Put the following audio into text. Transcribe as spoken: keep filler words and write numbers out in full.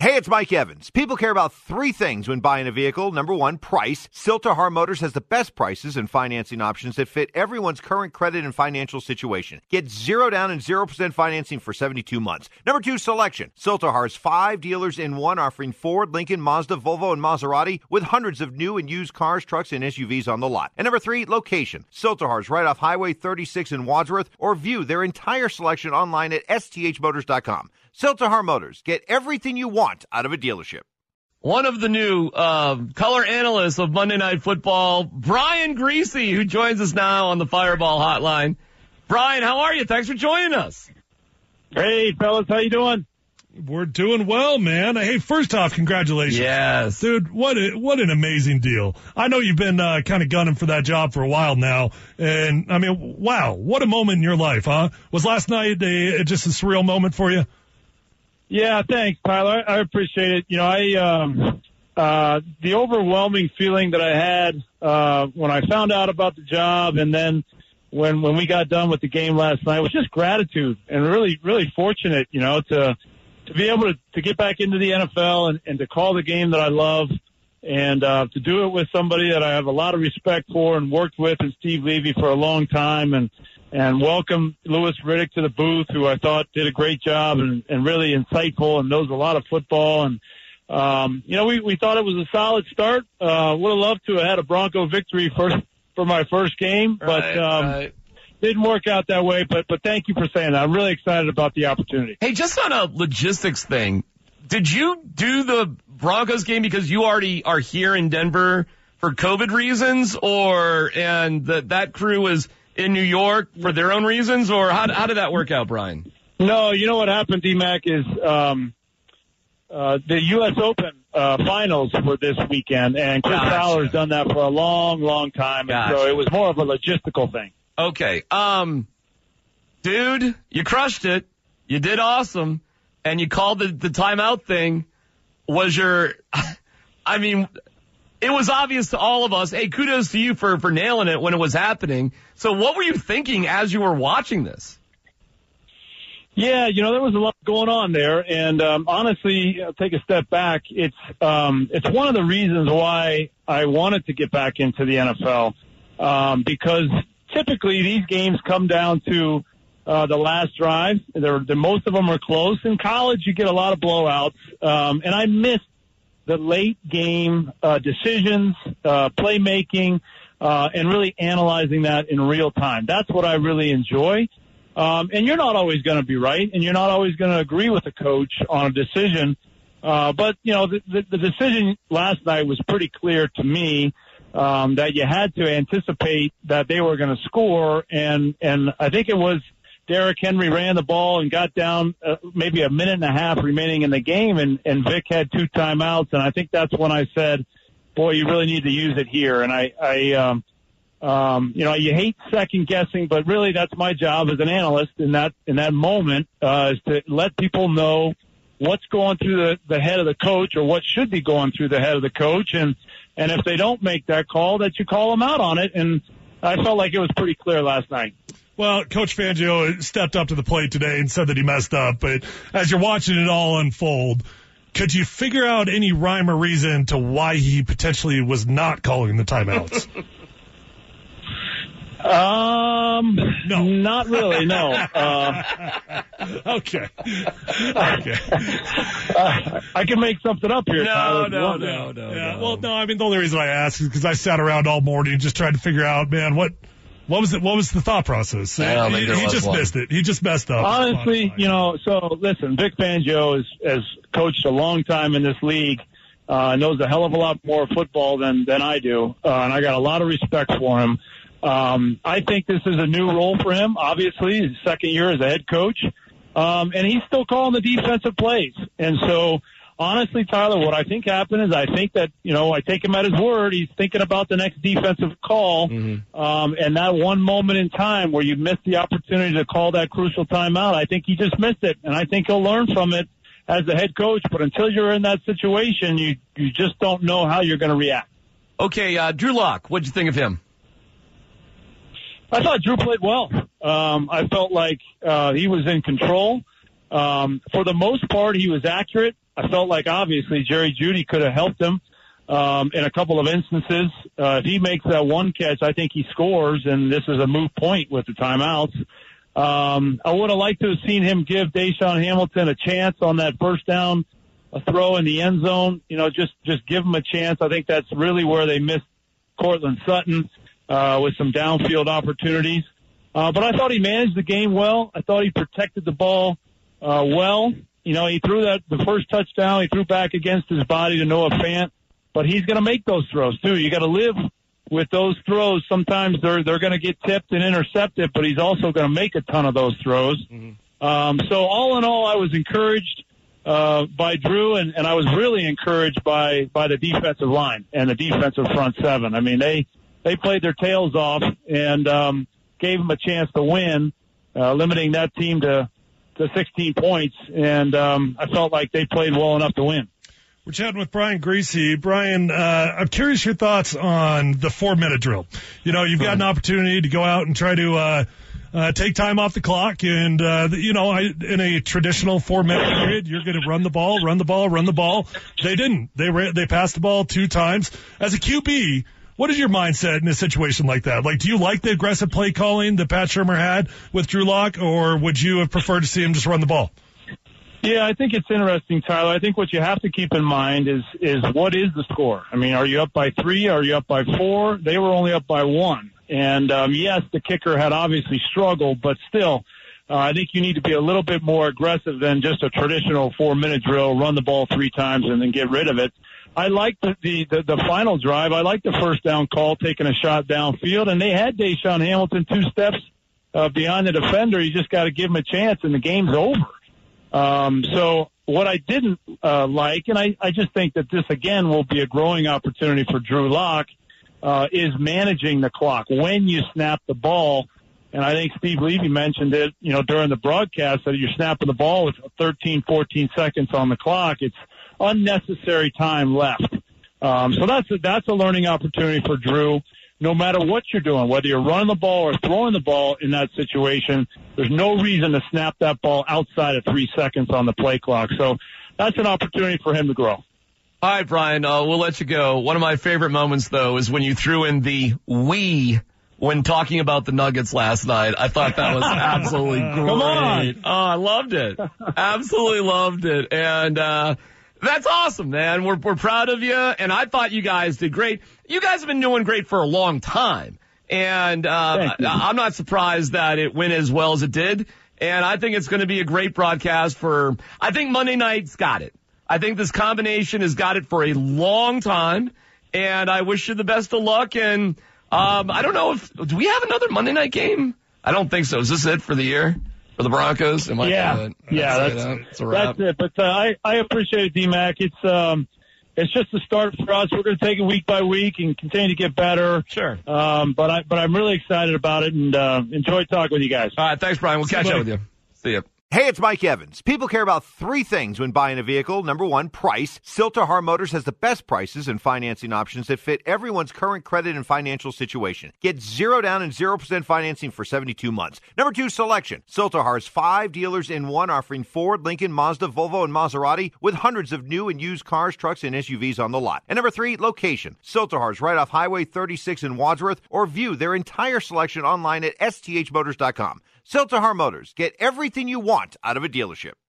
Hey, it's Mike Evans. People care about three things when buying a vehicle. Number one, price. Silterhar Motors has the best prices and financing options that fit everyone's current credit and financial situation. Get zero down and zero percent financing for seventy-two months. Number two, selection. Silterhar's five dealers in one, offering Ford, Lincoln, Mazda, Volvo, and Maserati with hundreds of new and used cars, trucks, and S U Vs on the lot. And number three, location. Silterhar's right off Highway thirty-six in Wadsworth, or view their entire selection online at S T H motors dot com. Silterhar Motors. Get everything you want out of a dealership. One of the new uh, color analysts of Monday Night Football, Brian Greasy, who joins us now on the Fireball Hotline. Brian, how are you? Thanks for joining us. Hey, fellas, how you doing? We're doing well, man. Hey, first off, congratulations. Yes. Dude, what a, what an amazing deal. I know you've been uh, kind of gunning for that job for a while now. And, I mean, wow, what a moment in your life, huh? Was last night a, just a surreal moment for you? Yeah, thanks, Tyler. I appreciate it. You know, I um, uh, the overwhelming feeling that I had uh, when I found out about the job, and then when when we got done with the game last night, was just gratitude and really, really fortunate. You know, to to be able to, to get back into the N F L and, and to call the game that I love, and uh, to do it with somebody that I have a lot of respect for and worked with, and Steve Levy for a long time, and. And welcome Louis Riddick to the booth, who I thought did a great job and, and really insightful and knows a lot of football. And, um, you know, we, we thought it was a solid start. Uh, would have loved to have had a Bronco victory first for my first game, but, right, um, right. didn't work out that way. But, but thank you for saying that. I'm really excited about the opportunity. Hey, just on a logistics thing, did you do the Broncos game because you already are here in Denver for COVID reasons, or, and that that crew was in New York for their own reasons, or how, how did that work out, Brian? No, you know what happened, D-Mac, is um, uh, the U S Open uh, finals were this weekend, and Chris Gotcha. Fowler's done that for a long, long time, and Gotcha. so it was more of a logistical thing. Okay. Um, dude, you crushed it. You did awesome, and you called the, the timeout thing. Was your, I mean, it was obvious to all of us. Hey, kudos to you for, for nailing it when it was happening. So what were you thinking as you were watching this? Yeah, you know, there was a lot going on there. And um, honestly, I'll take a step back. It's um, it's one of the reasons why I wanted to get back into the N F L, um, because typically these games come down to uh, the last drive. They're, the most of them are close. In college, you get a lot of blowouts. Um, and I missed the late game uh, decisions, uh, playmaking, uh, and really analyzing that in real time. That's what I really enjoy. Um, and you're not always going to be right, and you're not always going to agree with the coach on a decision. Uh, but, you know, the, the, the decision last night was pretty clear to me, um, that you had to anticipate that they were going to score. And, and I think it was Derrick Henry ran the ball and got down uh, maybe a minute and a half remaining in the game, and, and Vic had two timeouts. And I think that's when I said, boy, you really need to use it here. And I, I um, um, you know, you hate second guessing, but really that's my job as an analyst in that, in that moment, uh, is to let people know what's going through the, the head of the coach, or what should be going through the head of the coach. And, and if they don't make that call, that you call them out on it. And I felt like it was pretty clear last night. Well, Coach Fangio stepped up to the plate today and said that he messed up. But as you're watching it all unfold, could you figure out any rhyme or reason to why he potentially was not calling the timeouts? Um, no, not really. No. Uh, okay. Okay. Uh, I can make something up here. No, Tyler, no, no, no, yeah, no. Well, no. I mean, the only reason I asked is because I sat around all morning just trying to figure out, man, what. What was it? What was the thought process? I don't he think there he was just one. missed it. He just messed up. Honestly, you know, so listen, Vic Fangio has, has coached a long time in this league, uh, knows a hell of a lot more football than, than I do. Uh, and I got a lot of respect for him. Um, I think this is a new role for him. Obviously, his second year as a head coach. Um, and he's still calling the defensive plays. And so, honestly, Tyler, what I think happened is I think that, you know, I take him at his word. He's thinking about the next defensive call. Mm-hmm. Um, and that one moment in time where you missed the opportunity to call that crucial timeout, I think he just missed it. And I think he'll learn from it as the head coach. But until you're in that situation, you, you just don't know how you're going to react. Okay, uh, Drew Lock, what'd you think of him? I thought Drew played well. Um, I felt like uh, he was in control. Um, for the most part, he was accurate. I felt like obviously Jerry Jeudy could have helped him um, in a couple of instances. Uh, if he makes that one catch, I think he scores, and this is a moot point with the timeouts. Um, I would have liked to have seen him give Deshaun Hamilton a chance on that first down, a throw in the end zone. You know, just just give him a chance. I think that's really where they missed Cortland Sutton uh, with some downfield opportunities. Uh, but I thought he managed the game well. I thought he protected the ball uh, well. You know, he threw that the first touchdown. He threw back against his body to Noah Fant, but he's going to make those throws too. You got to live with those throws. Sometimes they're they're going to get tipped and intercepted, but he's also going to make a ton of those throws. Mm-hmm. Um, so all in all, I was encouraged uh, by Drew, and, and I was really encouraged by by the defensive line and the defensive front seven. I mean, they they played their tails off and um, gave them a chance to win, uh, limiting that team to to sixteen points, and um, I felt like they played well enough to win. We're chatting with Brian Griese. Brian, uh, I'm curious your thoughts on the four-minute drill. You know, you've got an opportunity to go out and try to uh, uh, take time off the clock, and, uh, you know, I, in a traditional four-minute period, you're going to run the ball, run the ball, run the ball. They didn't. They ran, they passed the ball two times. As a Q B, what is your mindset in a situation like that? Like, do you like the aggressive play calling that Pat Shurmur had with Drew Lock, or would you have preferred to see him just run the ball? Yeah, I think it's interesting, Tyler. I think what you have to keep in mind is is what is the score? I mean, are you up by three? Are you up by four? They were only up by one. And, um, yes, the kicker had obviously struggled, but still, uh, I think you need to be a little bit more aggressive than just a traditional four-minute drill, run the ball three times and then get rid of it. I like the, the, the, the final drive. I like the first down call, taking a shot downfield, and they had Deshaun Hamilton two steps uh, beyond the defender. You just got to give him a chance, and the game's over. Um, so what I didn't uh, like, and I, I just think that this, again, will be a growing opportunity for Drew Lock, uh, is managing the clock when you snap the ball. And I think Steve Levy mentioned it, you know, during the broadcast, that you're snapping the ball with thirteen, fourteen seconds on the clock. It's unnecessary time left. Um, so that's a, that's a learning opportunity for Drew. No matter what you're doing, whether you're running the ball or throwing the ball in that situation, there's no reason to snap that ball outside of three seconds on the play clock. So that's an opportunity for him to grow. All right, Brian, uh, we'll let you go. One of my favorite moments, though, is when you threw in the we when talking about the Nuggets last night. I thought that was absolutely great. Come on. Oh, I loved it. Absolutely loved it. And, uh, that's awesome, man. We're, we're proud of you. And I thought you guys did great. You guys have been doing great for a long time. And, uh, I'm not surprised that it went as well as it did. And I think it's going to be a great broadcast for, I think Monday night's got it. I think this combination has got it for a long time. And I wish you the best of luck. And, um, I don't know if, do we have another Monday night game? I don't think so. Is this it for the year? For the Broncos? Am I yeah, gonna, yeah, that's, that? That's, a wrap. that's it. But uh, I, I appreciate it, D-Mac. It's um, it's just a start for us. We're going to take it week by week and continue to get better. Sure. Um, but I, but I'm really excited about it and uh, enjoy talking with you guys. All right, thanks, Brian. We'll See catch you, up with you. See you. Hey, it's Mike Evans. People care about three things when buying a vehicle. Number one, price. Silterhar Motors has the best prices and financing options that fit everyone's current credit and financial situation. Get zero down and zero percent financing for seventy-two months. Number two, selection. Silterhar's five dealers in one, offering Ford, Lincoln, Mazda, Volvo, and Maserati with hundreds of new and used cars, trucks, and S U Vs on the lot. And number three, location. Silterhar's right off Highway thirty-six in Wadsworth, or view their entire selection online at S T H motors dot com. Silterhar Motors. Get everything you want out of a dealership.